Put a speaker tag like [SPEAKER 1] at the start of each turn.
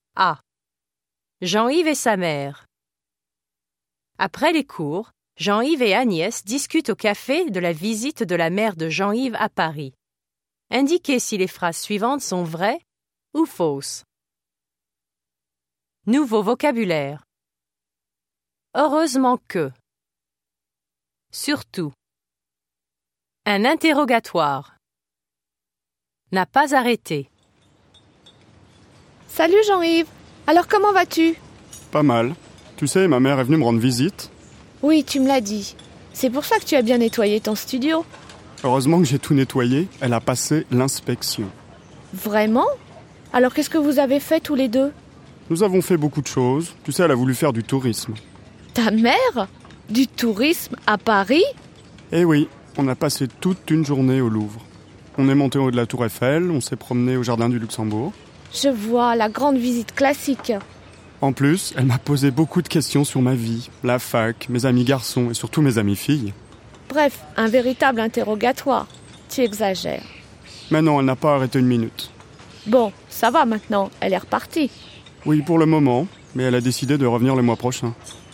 [SPEAKER 1] A. Jean-Yves et sa mère. Après les cours, Jean-Yves et Agnès discutent au café de la visite de la mère de Jean-Yves à Paris. Indiquez si les phrases suivantes sont vraies ou fausses. Nouveau vocabulaire. Heureusement que. Surtout. Un interrogatoire. N'a pas arrêté.
[SPEAKER 2] Salut Jean-Yves, alors comment vas-tu?
[SPEAKER 3] Pas mal. Tu sais, ma mère est venue me rendre visite.
[SPEAKER 2] Oui, tu me l'as dit. C'est pour ça que tu as bien nettoyé ton studio.
[SPEAKER 3] Heureusement que j'ai tout nettoyé, elle a passé l'inspection.
[SPEAKER 2] Vraiment? Alors qu'est-ce que vous avez fait tous les deux?
[SPEAKER 3] Nous avons fait beaucoup de choses. Tu sais, elle a voulu faire du tourisme.
[SPEAKER 2] Ta mère? Du tourisme à Paris?
[SPEAKER 3] Eh oui, on a passé toute une journée au Louvre. On est monté en haut de la Tour Eiffel, on s'est promené au Jardin du Luxembourg.
[SPEAKER 2] Je vois, la grande visite classique.
[SPEAKER 3] En plus, elle m'a posé beaucoup de questions sur ma vie, la fac, mes amis garçons et surtout mes amis filles.
[SPEAKER 2] Bref, un véritable interrogatoire. Tu exagères.
[SPEAKER 3] Mais non, elle n'a pas arrêté une minute.
[SPEAKER 2] Bon, ça va maintenant, elle est repartie.
[SPEAKER 3] Oui, pour le moment, mais elle a décidé de revenir le mois prochain.